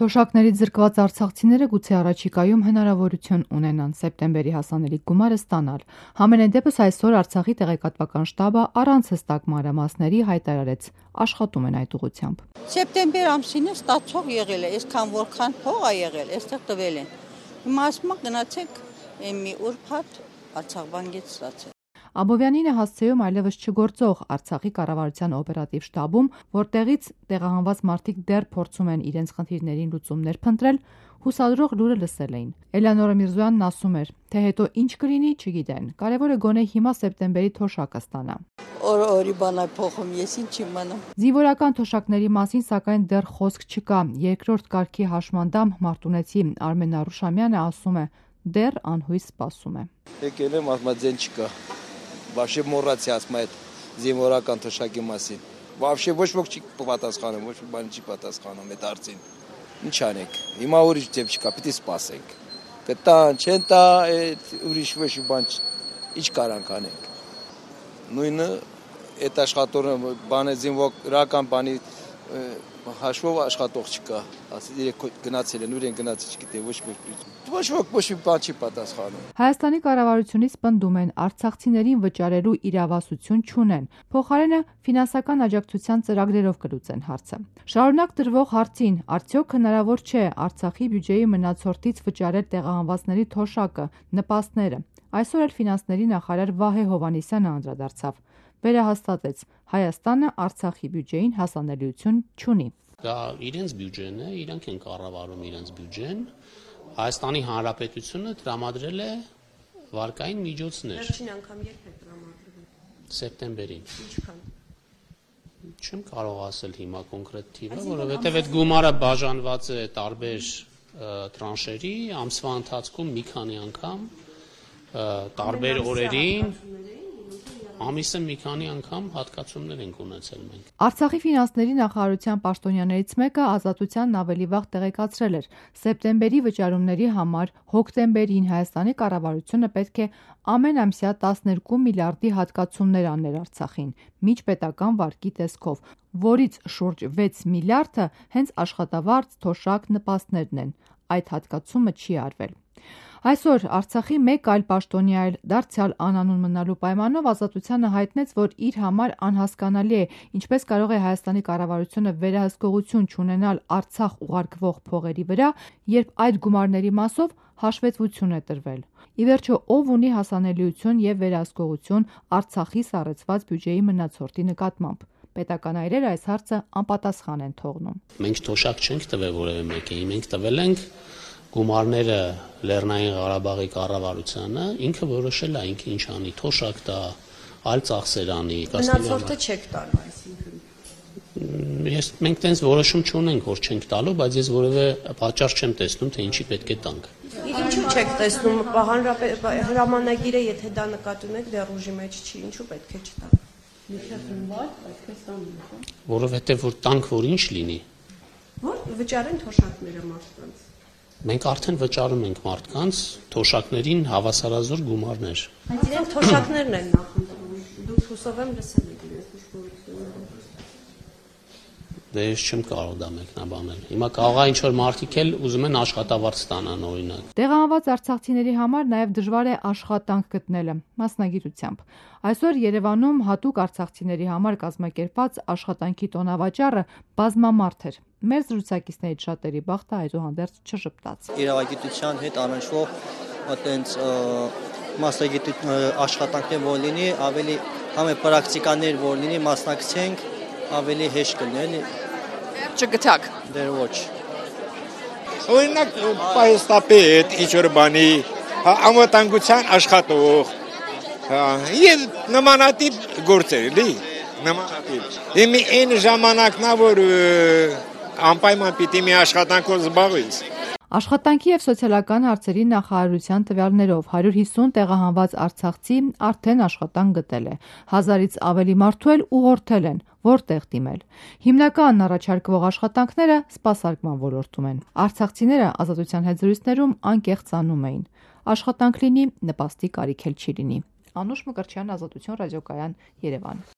Թոշակներից զրկված արցախցիները գուցե առաջիկայում հնարավորություն ունենան սեպտեմբերի հասանելի գումարը ստանալ։ Համենայն դեպս այսօր Արցախի տեղեկատվական շտաբը առանց հստակ մանրամասների հայտարարեց աշխատում են այդ ուղղությամբ։ Սեպտեմբեր ամսինը ստացող եղել է, այսքան որքան փող է եղել, այստեղ տվել են։ Հիմա ասում գնացեք մի ուրբաթ Արցախ բանկից ստացեք։ Աբովյանին է հասցեում այլևս չգործող Արցախի կառավարության օպերատիվ շտաբում, որտեղից տեղահանված մարդիկ դեռ փորձում են իրենց խնդիրներին լուծումներ փնտրել, հուսադրող լուրը լսել էին։ Էլեոնորա Միրզոյանն ասում էր, թե հետո ինչ կլինի, չգիտեն։ Կարևորը գոնե հիմա սեպտեմբերի թոշակը ստանա։ Օրի բանա փոխում, ես ինչ իմանամ։ Զինվորական թոշակների մասին սակայն դեռ խոսք չկա։ Երկրորդ կարգի հաշմանդամ Մարտունեցի Արմեն Արուշամյանը ասում է, դեռ անհույս սպասում է։ Եկել եմ, ասում ձեն չկա։ Вообще մոռացի ասում այդ զինվորական թոշակի մասին։ Вообще ոչ ոք չի պատասխանում, ոչ մի բան չի պատասխանում այդ հարցին։ Ինչ անենք։ Հիմա ուրիշ ձև չկա, պիտի սպասենք։ Կտան, չեն տա, ուրիշ ոչ մի բան ինչ կարանք անենք։ Նույնը այդ աշխատողը բանը զինվորական բանի հաշվով աշխատող չկա, ասի գնացել են, ուր են գնացել, չգիտեմ, ոչ մի բան չի պատասխանում։ Հայաստանի կառավարությունից պնդում են, արցախցիներին վճարելու իրավասություն չունեն, փոխարենը ֆինանսական աջակցության ծրագրերով կլուծեն հարցը։ Շարունակ տրվող հարցին, արդյոք հնարավոր չէ Արցախի բյուջեի մնացորդից վճարել տեղահանվածների թոշակը, նպաստները։ Այսօր էլ ֆինանսների նախարար Վահե Հովհաննիսյանը անդրադարձավ։ Վերահաստատեց, Հայաստանը Արցախի բյուջեին հասանելիություն չունի։ Դա իրենց բյուջեն է, իրանք են կառավարում իրենց բյուջեն։ Հայաստանի Հանրապետությունը տրամադրել է վարկային միջոցներ։ Վերջին անգամ երբ է տրամադրվել։ Սեպտեմբերին։ Ինչքան։ Չեմ կարող ասել հիմա կոնկրետ թիվը, որովհետև այդ գումարը բաժանված է տարբեր տրանշերի, ամսվա ընթացքում մի քանի անգամ, տարբեր օրերին, ամիսը մի քանի անգամ հատկացումներ ենք ունեցել մենք։ Արցախի ֆինանսների նախարարության պաշտոնյաներից մեկը Ազատությանն ավելի վաղ տեղեկացրել էր, սեպտեմբերի վճարումների համար հոկտեմբերին Հայաստանի կառավարությունը պետք է ամենամսյա 12 միլիարդի հատկացումներ աներ Արցախին, միջպետական վարկի տեսքով, որից շուրջ 6 միլիարդը հենց աշխատավարձ, թոշակ, նպաստներն են։ Այդ հատկացումը չի արվել։ Այսօր Արցախի մեկ այլ պաշտոնյա էլ դարձյալ անանուն մնալու պայմանով Ազատությանը հայտնեց, որ իր համար անհասկանալի է, ինչպես կարող է Հայաստանի կառավարությունը վերահսկողություն չունենալ Արցախ ուղարկվող փողերի վրա, երբ այդ գումարների մասով հաշվետվություն է տրվել։ Ի վերջո, ով ունի հասանելիություն եւ վերահսկողություն Արցախի սառեցված բյուջեի մնացորդի նկատմամբ։ Պետական այրերը այս հարցը անպատասխան են թողնում։ Մենք թոշակ չենք տվել որևէ մեկին, մենք տվել ենք գումարները Լեռնային Ղարաբաղի կառավարությանը, ինքը որոշել է ինքը ինչ անի, թոշակ տա, այլ ծախսեր անի, մնացորդը չեք տալու, այսինքն։ Մենք տենց որոշում չունենք, որ չենք տալու, բայց ես որևէ պատճառ չեմ տեսնում, թե ինչի պետք է տանք։ Ինչու չեք տեսնում, հրամանագիրը, եթե դա նկատի ունեք, դեռ ուժի մեջ չի, ինչու պետք է չտաք։ Որովհետև որ տանք, որ ինչ լինի։ Որ վճարեն թոշակները մարդկանց։ Մենք արդեն վճարում ենք մարդկանց թոշակներին հավասարազոր գումարներ։ Բայց իրենք թոշակներն են նախընտրում։ Դուք հուսով եմ լսել եք իրենց դժգոհությունը։ Դե ես չեմ կարող դա մեկնաբանել։ Հիմա կարող է ինչ-որ մարդիկ էլ ուզում են աշխատավարձ ստանան օրինակ։ Տեղահանված արցախցիների համար նաև դժվար է աշխատանք գտնելը, մասնագիտությամբ։ Այսօր Երևանում հատուկ արցախցիների համար կազմակերպված աշխատանքի տոնավաճառը բազմամարդ էր։ Մեր զրուցակիցներից շատերի բախտը այդուհանդերձ չժպտաց։ Իրավագիտության հետ առնչվող այտենց աշխատանքներ որ լինի, ավելի համե պրակտիկաներ որ լինի, մասնակցենք, ավելի հեշտ կլինի։ Չգտակ։ Դեր ոչ։ Օրինակ պայստապետ, ինչ-որ բանի, անվտանգության աշխատող, եւ նմանատիպ գործեր, լի, նմանատիպ։ Իմի այն ժամանակն է, որ անպայման պիտի մի աշխատանքով զբաղվես։ Աշխատանքի եւ սոցիալական հարցերի նախարարության տվյալներով 150 տեղահանված արցախցի արդեն աշխատանք գտել է։ 1000-ից ավելի մարդու էլ ուղղորդել են, որտեղ դիմել։ Հիմնական առաջարկվող աշխատանքները սպասարկման ոլորտում են։ Արցախցիները Ազատության հետ զրույցներում անկեղծանում էին։ Աշխատանք լինի, նպաստի կարիք էլ չի լինի։ Անուշ Մկրտչյան, Ազատություն ռադիոկայան, Երևան։